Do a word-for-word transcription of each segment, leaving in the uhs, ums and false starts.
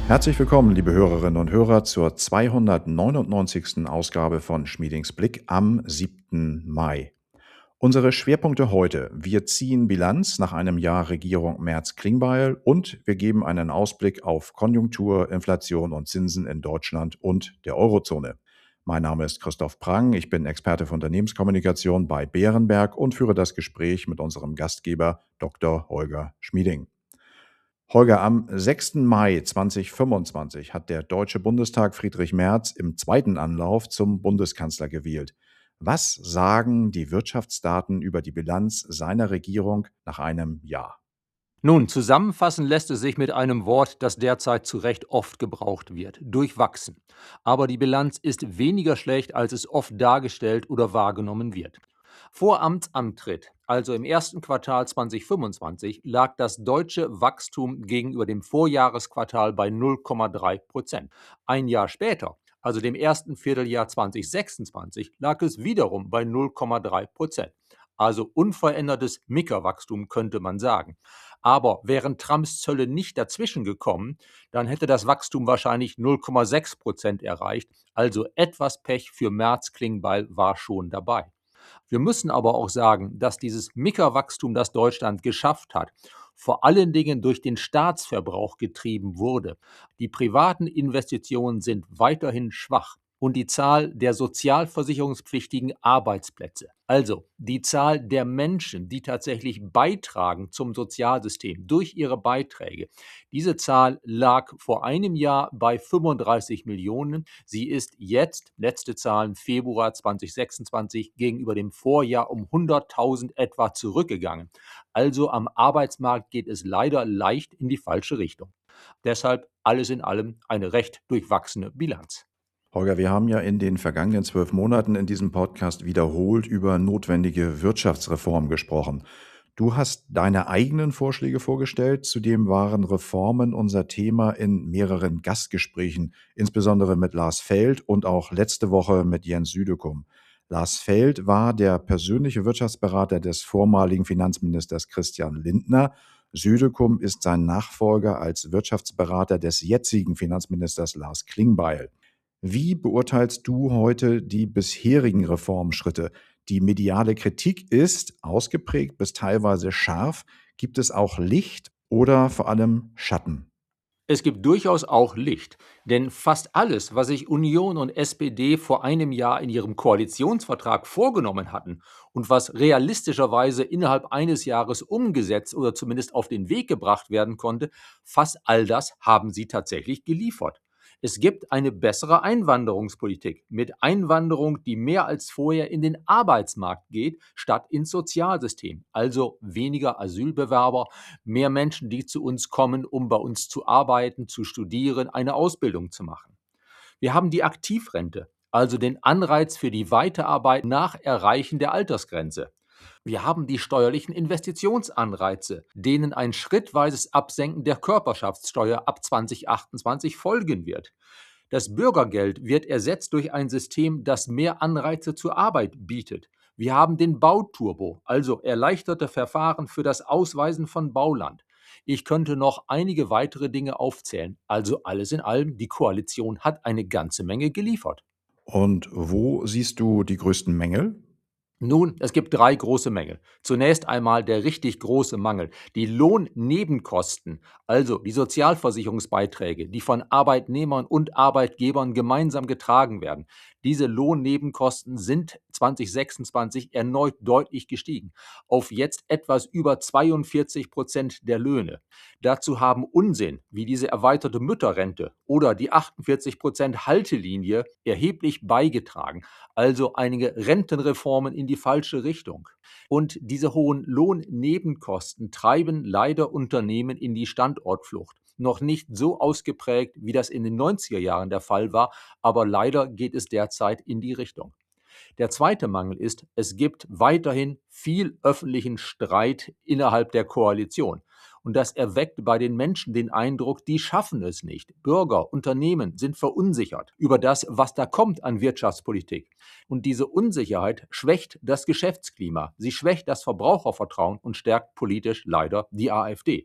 Herzlich willkommen, liebe Hörerinnen und Hörer, zur zweihundertneunundneunzigsten Ausgabe von Schmiedings Blick am siebten Mai. Unsere Schwerpunkte heute: Wir ziehen Bilanz nach einem Jahr Regierung Merz-Klingbeil und wir geben einen Ausblick auf Konjunktur, Inflation und Zinsen in Deutschland und der Eurozone. Mein Name ist Christoph Prang, ich bin Experte für Unternehmenskommunikation bei Bärenberg und führe das Gespräch mit unserem Gastgeber Doktor Holger Schmieding. Holger, am sechsten Mai zweitausendfünfundzwanzig hat der Deutsche Bundestag Friedrich Merz im zweiten Anlauf zum Bundeskanzler gewählt. Was sagen die Wirtschaftsdaten über die Bilanz seiner Regierung nach einem Jahr? Nun, zusammenfassen lässt es sich mit einem Wort, das derzeit zu Recht oft gebraucht wird: durchwachsen. Aber die Bilanz ist weniger schlecht, als es oft dargestellt oder wahrgenommen wird. Vor Amtsantritt, also im ersten Quartal zweitausendfünfundzwanzig, lag das deutsche Wachstum gegenüber dem Vorjahresquartal bei null Komma drei Prozent. Ein Jahr später, also dem ersten Vierteljahr zweitausendsechsundzwanzig, lag es wiederum bei null Komma drei Prozent. Also unverändertes Mickerwachstum, könnte man sagen. Aber wären Trumps Zölle nicht dazwischen gekommen, dann hätte das Wachstum wahrscheinlich null Komma sechs Prozent erreicht. Also etwas Pech für Merz-Klingbeil war schon dabei. Wir müssen aber auch sagen, dass dieses Mickerwachstum, das Deutschland geschafft hat, vor allen Dingen durch den Staatsverbrauch getrieben wurde. Die privaten Investitionen sind weiterhin schwach. Und die Zahl der sozialversicherungspflichtigen Arbeitsplätze, also die Zahl der Menschen, die tatsächlich beitragen zum Sozialsystem durch ihre Beiträge, diese Zahl lag vor einem Jahr bei fünfunddreißig Millionen. Sie ist jetzt, letzte Zahlen Februar zweitausendsechsundzwanzig, gegenüber dem Vorjahr um hunderttausend etwa zurückgegangen. Also am Arbeitsmarkt geht es leider leicht in die falsche Richtung. Deshalb alles in allem eine recht durchwachsene Bilanz. Holger, wir haben ja in den vergangenen zwölf Monaten in diesem Podcast wiederholt über notwendige Wirtschaftsreformen gesprochen. Du hast deine eigenen Vorschläge vorgestellt. Zudem waren Reformen unser Thema in mehreren Gastgesprächen, insbesondere mit Lars Feld und auch letzte Woche mit Jens Südekum. Lars Feld war der persönliche Wirtschaftsberater des vormaligen Finanzministers Christian Lindner. Südekum ist sein Nachfolger als Wirtschaftsberater des jetzigen Finanzministers Lars Klingbeil. Wie beurteilst du heute die bisherigen Reformschritte? Die mediale Kritik ist ausgeprägt bis teilweise scharf. Gibt es auch Licht oder vor allem Schatten? Es gibt durchaus auch Licht, denn fast alles, was sich Union und S P D vor einem Jahr in ihrem Koalitionsvertrag vorgenommen hatten und was realistischerweise innerhalb eines Jahres umgesetzt oder zumindest auf den Weg gebracht werden konnte, fast all das haben sie tatsächlich geliefert. Es gibt eine bessere Einwanderungspolitik mit Einwanderung, die mehr als vorher in den Arbeitsmarkt geht, statt ins Sozialsystem. Also weniger Asylbewerber, mehr Menschen, die zu uns kommen, um bei uns zu arbeiten, zu studieren, eine Ausbildung zu machen. Wir haben die Aktivrente, also den Anreiz für die Weiterarbeit nach Erreichen der Altersgrenze. Wir haben die steuerlichen Investitionsanreize, denen ein schrittweises Absenken der Körperschaftssteuer ab zweitausendachtundzwanzig folgen wird. Das Bürgergeld wird ersetzt durch ein System, das mehr Anreize zur Arbeit bietet. Wir haben den Bauturbo, also erleichterte Verfahren für das Ausweisen von Bauland. Ich könnte noch einige weitere Dinge aufzählen. Also alles in allem, die Koalition hat eine ganze Menge geliefert. Und wo siehst du die größten Mängel? Nun, es gibt drei große Mängel. Zunächst einmal der richtig große Mangel. Die Lohnnebenkosten, also die Sozialversicherungsbeiträge, die von Arbeitnehmern und Arbeitgebern gemeinsam getragen werden. Diese Lohnnebenkosten sind zweitausendsechsundzwanzig erneut deutlich gestiegen, auf jetzt etwas über zweiundvierzig Prozent der Löhne. Dazu haben Unsinn wie diese erweiterte Mütterrente oder die achtundvierzig Prozent Haltelinie erheblich beigetragen. Also einige Rentenreformen in die falsche Richtung. Und diese hohen Lohnnebenkosten treiben leider Unternehmen in die Standortflucht. Noch nicht so ausgeprägt, wie das in den neunziger Jahren der Fall war, aber leider geht es derzeit in die Richtung. Der zweite Mangel ist, es gibt weiterhin viel öffentlichen Streit innerhalb der Koalition. Und das erweckt bei den Menschen den Eindruck, die schaffen es nicht. Bürger, Unternehmen sind verunsichert über das, was da kommt an Wirtschaftspolitik. Und diese Unsicherheit schwächt das Geschäftsklima. Sie schwächt das Verbrauchervertrauen und stärkt politisch leider die AfD.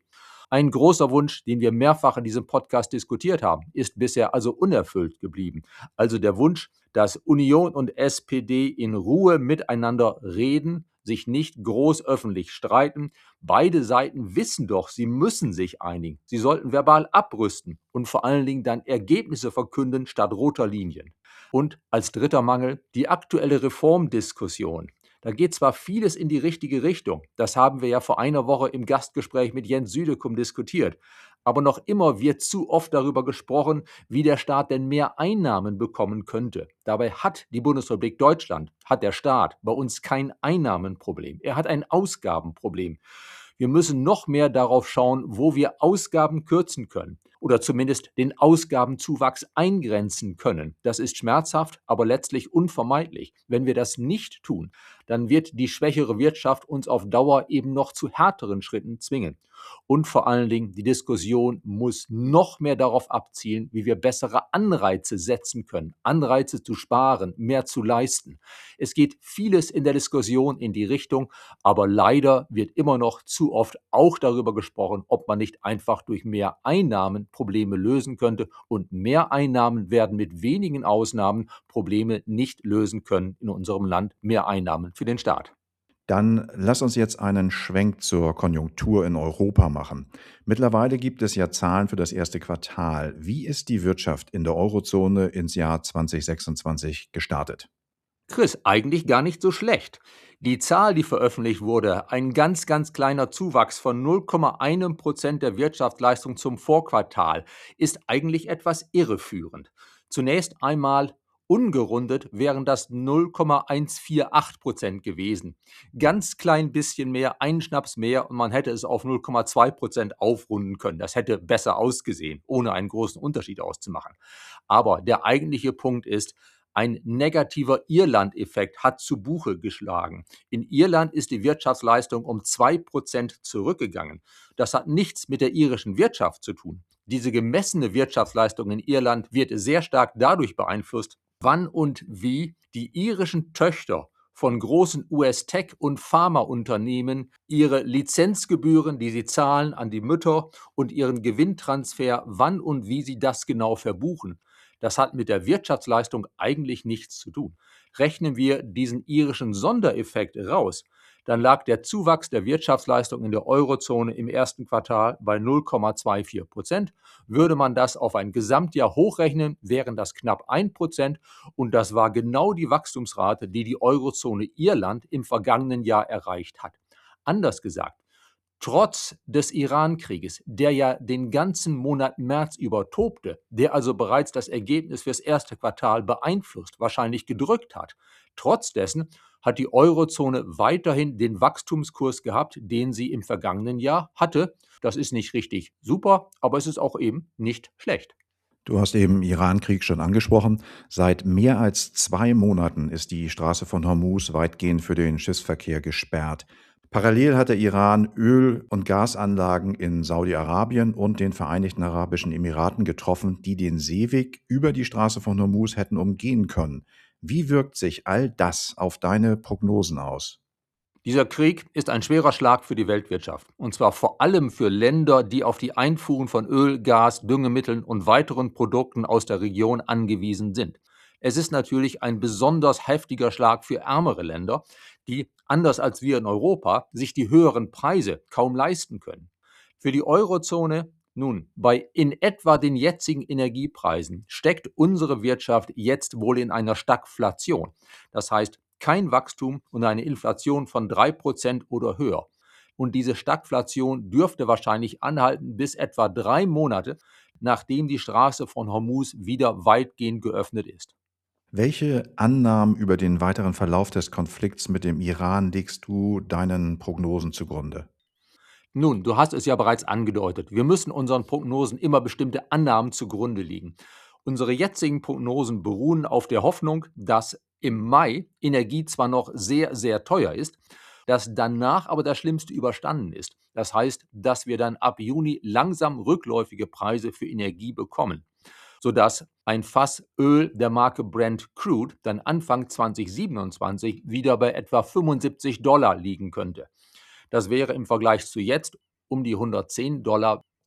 Ein großer Wunsch, den wir mehrfach in diesem Podcast diskutiert haben, ist bisher also unerfüllt geblieben. Also der Wunsch, dass Union und S P D in Ruhe miteinander reden, sich nicht groß öffentlich streiten. Beide Seiten wissen doch, sie müssen sich einigen. Sie sollten verbal abrüsten und vor allen Dingen dann Ergebnisse verkünden statt roter Linien. Und als dritter Mangel die aktuelle Reformdiskussion. Da geht zwar vieles in die richtige Richtung, das haben wir ja vor einer Woche im Gastgespräch mit Jens Südekum diskutiert, aber noch immer wird zu oft darüber gesprochen, wie der Staat denn mehr Einnahmen bekommen könnte. Dabei hat die Bundesrepublik Deutschland, hat der Staat bei uns kein Einnahmenproblem, er hat ein Ausgabenproblem. Wir müssen noch mehr darauf schauen, wo wir Ausgaben kürzen können oder zumindest den Ausgabenzuwachs eingrenzen können. Das ist schmerzhaft, aber letztlich unvermeidlich. Wenn wir das nicht tun, dann wird die schwächere Wirtschaft uns auf Dauer eben noch zu härteren Schritten zwingen. Und vor allen Dingen, die Diskussion muss noch mehr darauf abzielen, wie wir bessere Anreize setzen können. Anreize zu sparen, mehr zu leisten. Es geht vieles in der Diskussion in die Richtung, aber leider wird immer noch zu oft auch darüber gesprochen, ob man nicht einfach durch mehr Einnahmen Probleme lösen könnte. Und mehr Einnahmen werden mit wenigen Ausnahmen Probleme nicht lösen können in unserem Land. Mehr Einnahmen für den Staat. Dann lass uns jetzt einen Schwenk zur Konjunktur in Europa machen. Mittlerweile gibt es ja Zahlen für das erste Quartal. Wie ist die Wirtschaft in der Eurozone ins Jahr zwanzig sechsundzwanzig gestartet? Chris, eigentlich gar nicht so schlecht. Die Zahl, die veröffentlicht wurde, ein ganz, ganz kleiner Zuwachs von null Komma eins Prozent der Wirtschaftsleistung zum Vorquartal, ist eigentlich etwas irreführend. Zunächst einmal ungerundet wären das null Komma hundertachtzig Prozent gewesen. Ganz klein bisschen mehr, ein Schnaps mehr und man hätte es auf null Komma zwei Prozent aufrunden können. Das hätte besser ausgesehen, ohne einen großen Unterschied auszumachen. Aber der eigentliche Punkt ist, ein negativer Irland-Effekt hat zu Buche geschlagen. In Irland ist die Wirtschaftsleistung um zwei Prozent zurückgegangen. Das hat nichts mit der irischen Wirtschaft zu tun. Diese gemessene Wirtschaftsleistung in Irland wird sehr stark dadurch beeinflusst, wann und wie die irischen Töchter von großen U S-Tech- und Pharmaunternehmen ihre Lizenzgebühren, die sie zahlen an die Mütter und ihren Gewinntransfer, wann und wie sie das genau verbuchen. Das hat mit der Wirtschaftsleistung eigentlich nichts zu tun. Rechnen wir diesen irischen Sondereffekt raus, dann lag der Zuwachs der Wirtschaftsleistung in der Eurozone im ersten Quartal bei null Komma vierundzwanzig Prozent. Würde man das auf ein Gesamtjahr hochrechnen, wären das knapp ein Prozent und das war genau die Wachstumsrate, die die Eurozone Irland im vergangenen Jahr erreicht hat. Anders gesagt, trotz des Iran-Krieges, der ja den ganzen Monat März über tobte, der also bereits das Ergebnis fürs erste Quartal beeinflusst, wahrscheinlich gedrückt hat, trotz dessen hat die Eurozone weiterhin den Wachstumskurs gehabt, den sie im vergangenen Jahr hatte. Das ist nicht richtig super, aber es ist auch eben nicht schlecht. Du hast eben Iran-Krieg schon angesprochen. Seit mehr als zwei Monaten ist die Straße von Hormuz weitgehend für den Schiffsverkehr gesperrt. Parallel hat der Iran Öl- und Gasanlagen in Saudi-Arabien und den Vereinigten Arabischen Emiraten getroffen, die den Seeweg über die Straße von Hormuz hätten umgehen können. Wie wirkt sich all das auf deine Prognosen aus? Dieser Krieg ist ein schwerer Schlag für die Weltwirtschaft, und zwar vor allem für Länder, die auf die Einfuhren von Öl, Gas, Düngemitteln und weiteren Produkten aus der Region angewiesen sind. Es ist natürlich ein besonders heftiger Schlag für ärmere Länder, die, anders als wir in Europa, sich die höheren Preise kaum leisten können. Für die Eurozone, nun, bei in etwa den jetzigen Energiepreisen steckt unsere Wirtschaft jetzt wohl in einer Stagflation. Das heißt, kein Wachstum und eine Inflation von drei Prozent oder höher. Und diese Stagflation dürfte wahrscheinlich anhalten bis etwa drei Monate, nachdem die Straße von Hormuz wieder weitgehend geöffnet ist. Welche Annahmen über den weiteren Verlauf des Konflikts mit dem Iran legst du deinen Prognosen zugrunde? Nun, du hast es ja bereits angedeutet. Wir müssen unseren Prognosen immer bestimmte Annahmen zugrunde liegen. Unsere jetzigen Prognosen beruhen auf der Hoffnung, dass im Mai Energie zwar noch sehr, sehr teuer ist, dass danach aber das Schlimmste überstanden ist. Das heißt, dass wir dann ab Juni langsam rückläufige Preise für Energie bekommen, sodass ein Fass Öl der Marke Brent Crude dann Anfang zwanzig siebenundzwanzig wieder bei etwa fünfundsiebzig Dollar liegen könnte. Das wäre im Vergleich zu jetzt um die hundertzehn Dollar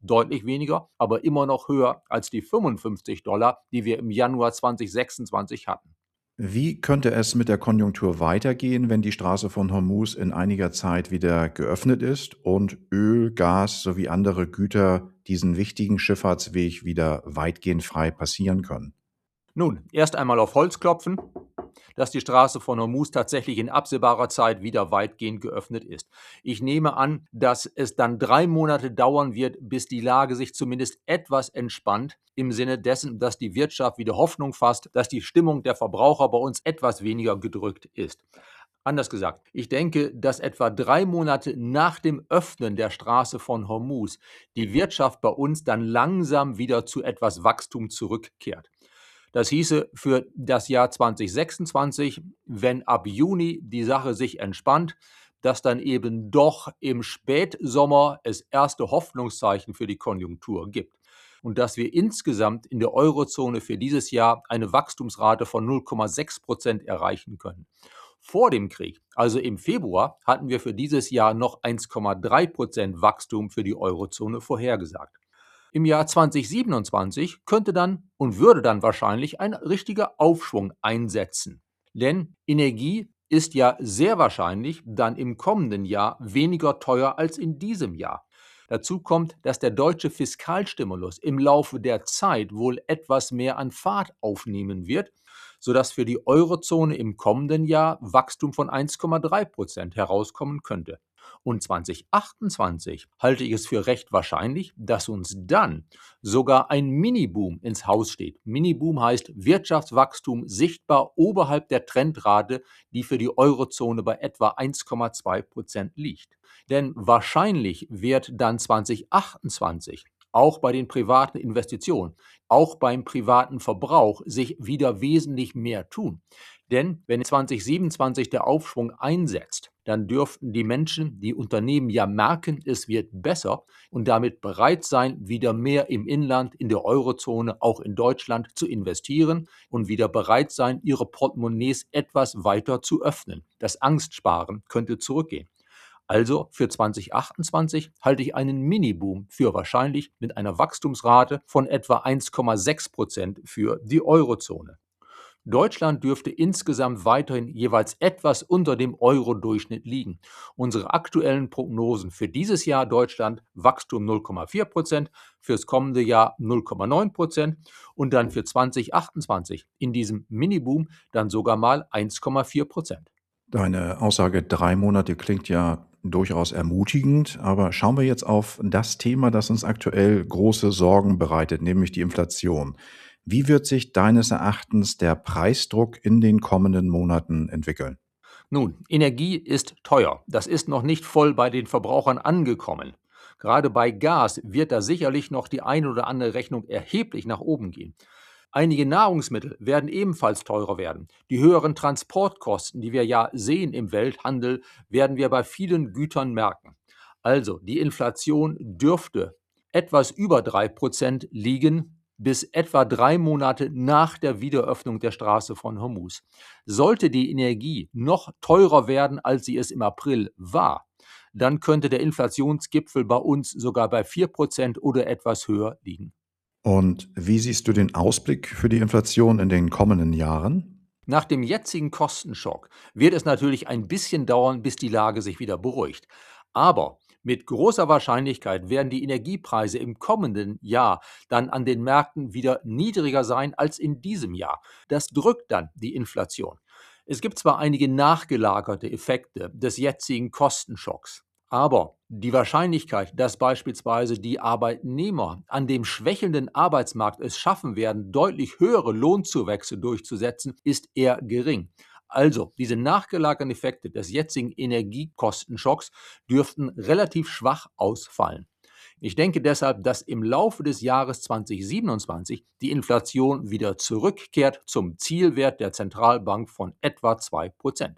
deutlich weniger, aber immer noch höher als die fünfundfünfzig Dollar, die wir im Januar zweitausendsechsundzwanzig hatten. Wie könnte es mit der Konjunktur weitergehen, wenn die Straße von Hormuz in einiger Zeit wieder geöffnet ist und Öl, Gas sowie andere Güter diesen wichtigen Schifffahrtsweg wieder weitgehend frei passieren können? Nun, erst einmal auf Holz klopfen, dass die Straße von Hormuz tatsächlich in absehbarer Zeit wieder weitgehend geöffnet ist. Ich nehme an, dass es dann drei Monate dauern wird, bis die Lage sich zumindest etwas entspannt, im Sinne dessen, dass die Wirtschaft wieder Hoffnung fasst, dass die Stimmung der Verbraucher bei uns etwas weniger gedrückt ist. Anders gesagt, ich denke, dass etwa drei Monate nach dem Öffnen der Straße von Hormuz die Wirtschaft bei uns dann langsam wieder zu etwas Wachstum zurückkehrt. Das hieße für das Jahr zweitausendsechsundzwanzig, wenn ab Juni die Sache sich entspannt, dass dann eben doch im Spätsommer es erste Hoffnungszeichen für die Konjunktur gibt und dass wir insgesamt in der Eurozone für dieses Jahr eine Wachstumsrate von null Komma sechs Prozent erreichen können. Vor dem Krieg, also im Februar, hatten wir für dieses Jahr noch eins Komma drei Prozent Wachstum für die Eurozone vorhergesagt. Im Jahr zweitausendsiebenundzwanzig könnte dann und würde dann wahrscheinlich ein richtiger Aufschwung einsetzen. Denn Energie ist ja sehr wahrscheinlich dann im kommenden Jahr weniger teuer als in diesem Jahr. Dazu kommt, dass der deutsche Fiskalstimulus im Laufe der Zeit wohl etwas mehr an Fahrt aufnehmen wird, sodass für die Eurozone im kommenden Jahr Wachstum von eins Komma drei Prozent herauskommen könnte. Und zweitausendachtundzwanzig halte ich es für recht wahrscheinlich, dass uns dann sogar ein Mini-Boom ins Haus steht. Mini-Boom heißt Wirtschaftswachstum sichtbar oberhalb der Trendrate, die für die Eurozone bei etwa eins Komma zwei Prozent liegt. Denn wahrscheinlich wird dann zweitausendachtundzwanzig auch bei den privaten Investitionen, auch beim privaten Verbrauch sich wieder wesentlich mehr tun. Denn wenn zweitausendsiebenundzwanzig der Aufschwung einsetzt, dann dürften die Menschen, die Unternehmen ja merken, es wird besser und damit bereit sein, wieder mehr im Inland, in der Eurozone, auch in Deutschland zu investieren und wieder bereit sein, ihre Portemonnaies etwas weiter zu öffnen. Das Angstsparen könnte zurückgehen. Also für zweitausendachtundzwanzig halte ich einen Mini-Boom für wahrscheinlich mit einer Wachstumsrate von etwa eins Komma sechs Prozent für die Eurozone. Deutschland dürfte insgesamt weiterhin jeweils etwas unter dem Euro-Durchschnitt liegen. Unsere aktuellen Prognosen für dieses Jahr Deutschland Wachstum null Komma vier Prozent, fürs kommende Jahr null Komma neun Prozent und dann für zweitausendachtundzwanzig in diesem Mini-Boom dann sogar mal eins Komma vier Prozent. Deine Aussage drei Monate klingt ja durchaus ermutigend, aber schauen wir jetzt auf das Thema, das uns aktuell große Sorgen bereitet, nämlich die Inflation. Wie wird sich deines Erachtens der Preisdruck in den kommenden Monaten entwickeln? Nun, Energie ist teuer. Das ist noch nicht voll bei den Verbrauchern angekommen. Gerade bei Gas wird da sicherlich noch die eine oder andere Rechnung erheblich nach oben gehen. Einige Nahrungsmittel werden ebenfalls teurer werden. Die höheren Transportkosten, die wir ja sehen im Welthandel, werden wir bei vielen Gütern merken. Also, die Inflation dürfte etwas über drei Prozent liegen bis etwa drei Monate nach der Wiederöffnung der Straße von Hormuz. Sollte die Energie noch teurer werden, als sie es im April war, dann könnte der Inflationsgipfel bei uns sogar bei vier Prozent oder etwas höher liegen. Und wie siehst du den Ausblick für die Inflation in den kommenden Jahren? Nach dem jetzigen Kostenschock wird es natürlich ein bisschen dauern, bis die Lage sich wieder beruhigt. Aber mit großer Wahrscheinlichkeit werden die Energiepreise im kommenden Jahr dann an den Märkten wieder niedriger sein als in diesem Jahr. Das drückt dann die Inflation. Es gibt zwar einige nachgelagerte Effekte des jetzigen Kostenschocks, aber die Wahrscheinlichkeit, dass beispielsweise die Arbeitnehmer an dem schwächelnden Arbeitsmarkt es schaffen werden, deutlich höhere Lohnzuwächse durchzusetzen, ist eher gering. Also, diese nachgelagerten Effekte des jetzigen Energiekostenschocks dürften relativ schwach ausfallen. Ich denke deshalb, dass im Laufe des Jahres zweitausendsiebenundzwanzig die Inflation wieder zurückkehrt zum Zielwert der Zentralbank von etwa zwei Prozent.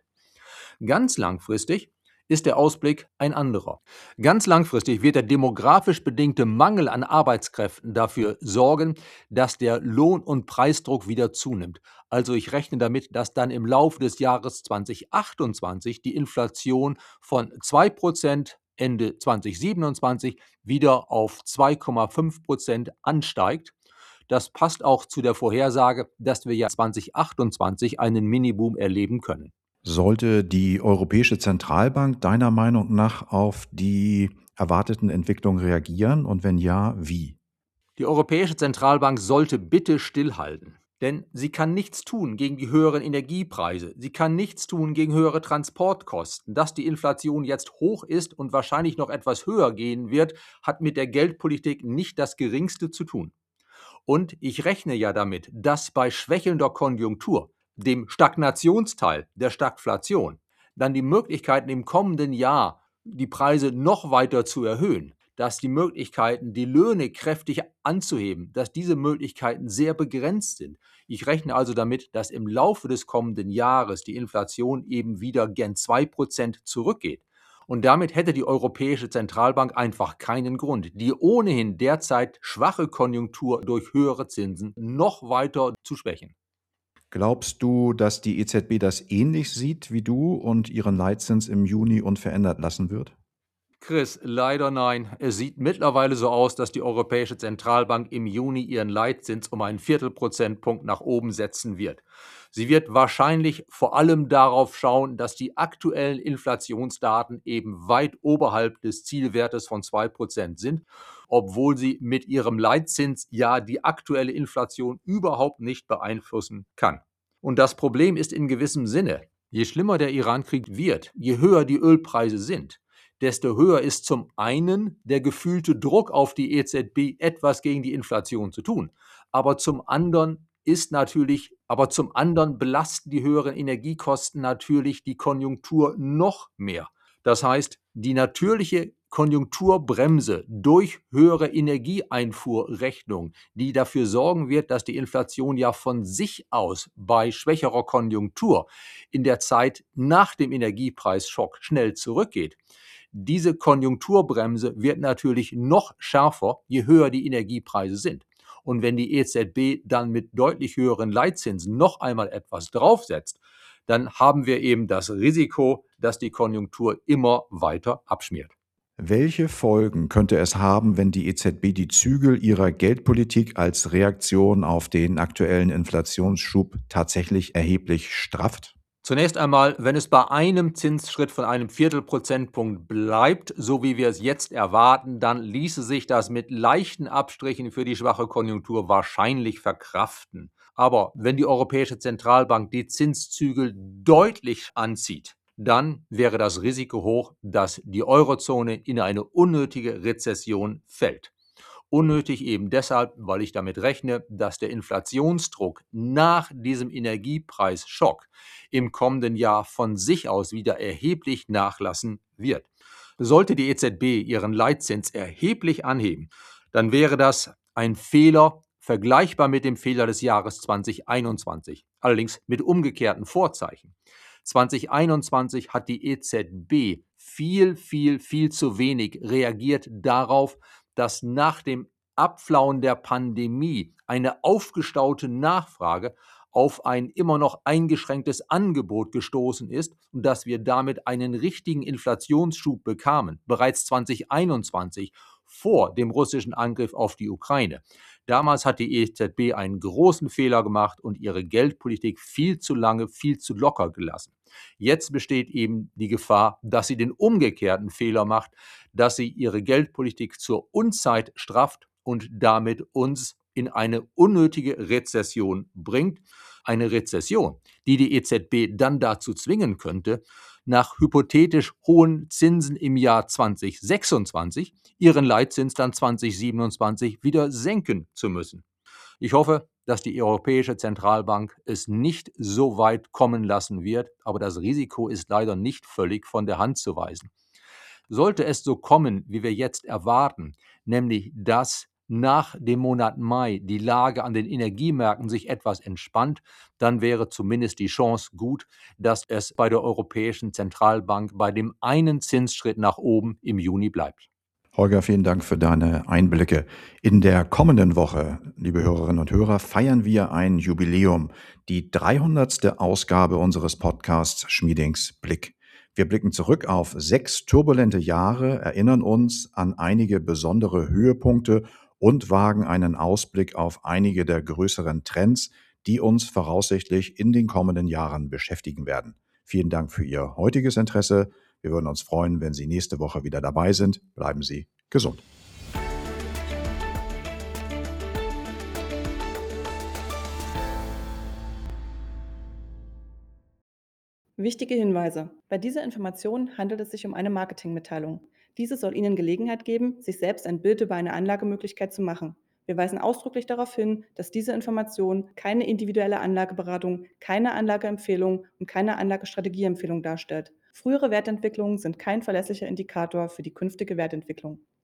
Ganz langfristig ist der Ausblick ein anderer. Ganz langfristig wird der demografisch bedingte Mangel an Arbeitskräften dafür sorgen, dass der Lohn- und Preisdruck wieder zunimmt. Also ich rechne damit, dass dann im Laufe des Jahres zweitausendachtundzwanzig die Inflation von zwei Prozent Ende zweitausendsiebenundzwanzig wieder auf zwei Komma fünf Prozent ansteigt. Das passt auch zu der Vorhersage, dass wir ja zweitausendachtundzwanzig einen Miniboom erleben können. Sollte die Europäische Zentralbank deiner Meinung nach auf die erwarteten Entwicklungen reagieren und wenn ja, wie? Die Europäische Zentralbank sollte bitte stillhalten, denn sie kann nichts tun gegen die höheren Energiepreise. Sie kann nichts tun gegen höhere Transportkosten. Dass die Inflation jetzt hoch ist und wahrscheinlich noch etwas höher gehen wird, hat mit der Geldpolitik nicht das Geringste zu tun. Und ich rechne ja damit, dass bei schwächelnder Konjunktur, dem Stagnationsteil der Stagflation, dann die Möglichkeiten im kommenden Jahr, die Preise noch weiter zu erhöhen, dass die Möglichkeiten, die Löhne kräftig anzuheben, dass diese Möglichkeiten sehr begrenzt sind. Ich rechne also damit, dass im Laufe des kommenden Jahres die Inflation eben wieder gen zwei Prozent zurückgeht. Und damit hätte die Europäische Zentralbank einfach keinen Grund, die ohnehin derzeit schwache Konjunktur durch höhere Zinsen noch weiter zu schwächen. Glaubst du, dass die E Z B das ähnlich sieht wie du und ihren Leitzins im Juni unverändert lassen wird? Chris, leider nein. Es sieht mittlerweile so aus, dass die Europäische Zentralbank im Juni ihren Leitzins um einen Viertelprozentpunkt nach oben setzen wird. Sie wird wahrscheinlich vor allem darauf schauen, dass die aktuellen Inflationsdaten eben weit oberhalb des Zielwertes von zwei Prozent sind, obwohl sie mit ihrem Leitzins ja die aktuelle Inflation überhaupt nicht beeinflussen kann. Und das Problem ist in gewissem Sinne, je schlimmer der Iran-Krieg wird, je höher die Ölpreise sind, desto höher ist zum einen der gefühlte Druck auf die E Z B, etwas gegen die Inflation zu tun. Aber zum anderen ist natürlich, aber zum anderen belasten die höheren Energiekosten natürlich die Konjunktur noch mehr. Das heißt, die natürliche Konjunkturbremse durch höhere Energieeinfuhrrechnung, die dafür sorgen wird, dass die Inflation ja von sich aus bei schwächerer Konjunktur in der Zeit nach dem Energiepreisschock schnell zurückgeht. Diese Konjunkturbremse wird natürlich noch schärfer, je höher die Energiepreise sind. Und wenn die E Z B dann mit deutlich höheren Leitzinsen noch einmal etwas draufsetzt, dann haben wir eben das Risiko, dass die Konjunktur immer weiter abschmiert. Welche Folgen könnte es haben, wenn die E Z B die Zügel ihrer Geldpolitik als Reaktion auf den aktuellen Inflationsschub tatsächlich erheblich strafft? Zunächst einmal, wenn es bei einem Zinsschritt von einem Viertelprozentpunkt bleibt, so wie wir es jetzt erwarten, dann ließe sich das mit leichten Abstrichen für die schwache Konjunktur wahrscheinlich verkraften. Aber wenn die Europäische Zentralbank die Zinszügel deutlich anzieht, dann wäre das Risiko hoch, dass die Eurozone in eine unnötige Rezession fällt. Unnötig eben deshalb, weil ich damit rechne, dass der Inflationsdruck nach diesem Energiepreisschock im kommenden Jahr von sich aus wieder erheblich nachlassen wird. Sollte die E Z B ihren Leitzins erheblich anheben, dann wäre das ein Fehler, vergleichbar mit dem Fehler des Jahres zweitausendeinundzwanzig, allerdings mit umgekehrten Vorzeichen. zweitausendeinundzwanzig hat die E Z B viel, viel, viel zu wenig reagiert darauf, dass nach dem Abflauen der Pandemie eine aufgestaute Nachfrage auf ein immer noch eingeschränktes Angebot gestoßen ist und dass wir damit einen richtigen Inflationsschub bekamen, bereits zweitausendeinundzwanzig vor dem russischen Angriff auf die Ukraine. Damals hat die E Z B einen großen Fehler gemacht und ihre Geldpolitik viel zu lange, viel zu locker gelassen. Jetzt besteht eben die Gefahr, dass sie den umgekehrten Fehler macht, dass sie ihre Geldpolitik zur Unzeit strafft und damit uns in eine unnötige Rezession bringt. Eine Rezession, die die E Z B dann dazu zwingen könnte, nach hypothetisch hohen Zinsen im Jahr zweitausendsechsundzwanzig ihren Leitzins dann zweitausendsiebenundzwanzig wieder senken zu müssen. Ich hoffe, dass die Europäische Zentralbank es nicht so weit kommen lassen wird, aber das Risiko ist leider nicht völlig von der Hand zu weisen. Sollte es so kommen, wie wir jetzt erwarten, nämlich dass nach dem Monat Mai die Lage an den Energiemärkten sich etwas entspannt, dann wäre zumindest die Chance gut, dass es bei der Europäischen Zentralbank bei dem einen Zinsschritt nach oben im Juni bleibt. Holger, vielen Dank für deine Einblicke. In der kommenden Woche, liebe Hörerinnen und Hörer, feiern wir ein Jubiläum, die dreihundertste Ausgabe unseres Podcasts Schmiedings Blick. Wir blicken zurück auf sechs turbulente Jahre, erinnern uns an einige besondere Höhepunkte und wagen einen Ausblick auf einige der größeren Trends, die uns voraussichtlich in den kommenden Jahren beschäftigen werden. Vielen Dank für Ihr heutiges Interesse. Wir würden uns freuen, wenn Sie nächste Woche wieder dabei sind. Bleiben Sie gesund. Wichtige Hinweise. Bei dieser Information handelt es sich um eine Marketingmitteilung. Diese soll Ihnen Gelegenheit geben, sich selbst ein Bild über eine Anlagemöglichkeit zu machen. Wir weisen ausdrücklich darauf hin, dass diese Information keine individuelle Anlageberatung, keine Anlageempfehlung und keine Anlagestrategieempfehlung darstellt. Frühere Wertentwicklungen sind kein verlässlicher Indikator für die künftige Wertentwicklung.